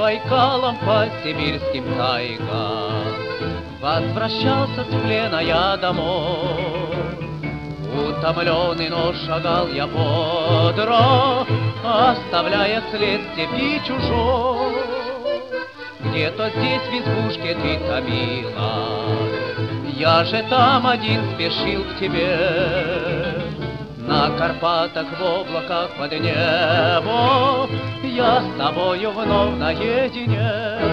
Байкалом по сибирским тайгам. Возвращался с плена я домой. Утомленный, но шагал я бодро, оставляя след степи чужой. Где-то здесь в избушке ты томилась, я же там один спешил к тебе. На Карпатах в облаках под небо я с тобою вновь наедине.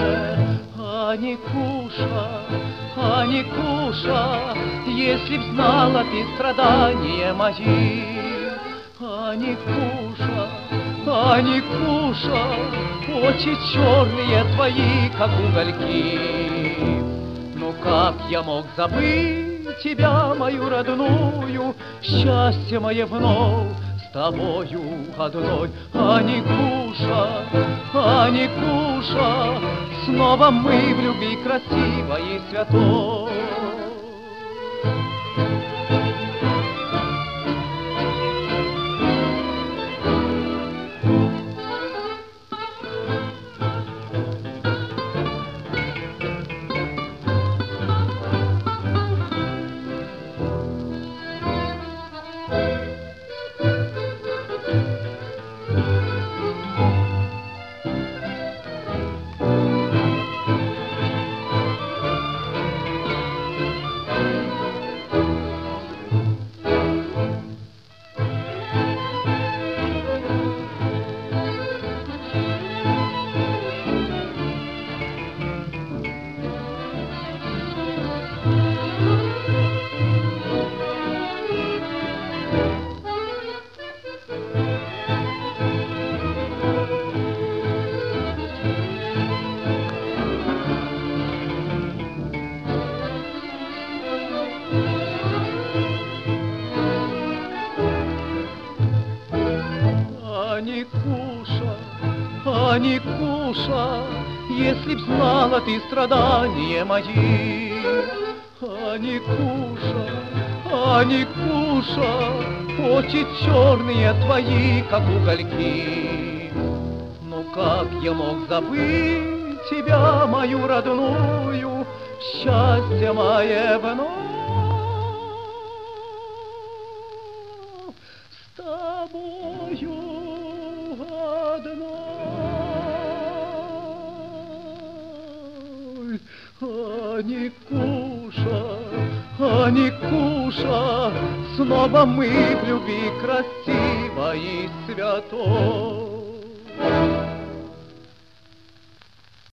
Аникуша, если б знала ты страдания мои. Аникуша, очи черные твои, как угольки. Ну как я мог забыть тебя, мою родную, счастье мое вновь с тобою одной. Аникуша, снова мы в любви красивой и святой. Аникуша, если б знала ты страдания мои. Аникуша, очи черные твои, как угольки. Ну как я мог забыть тебя, мою родную, счастье мое вновь с тобою одной. Аникуша, снова мы в любви красивой и святой.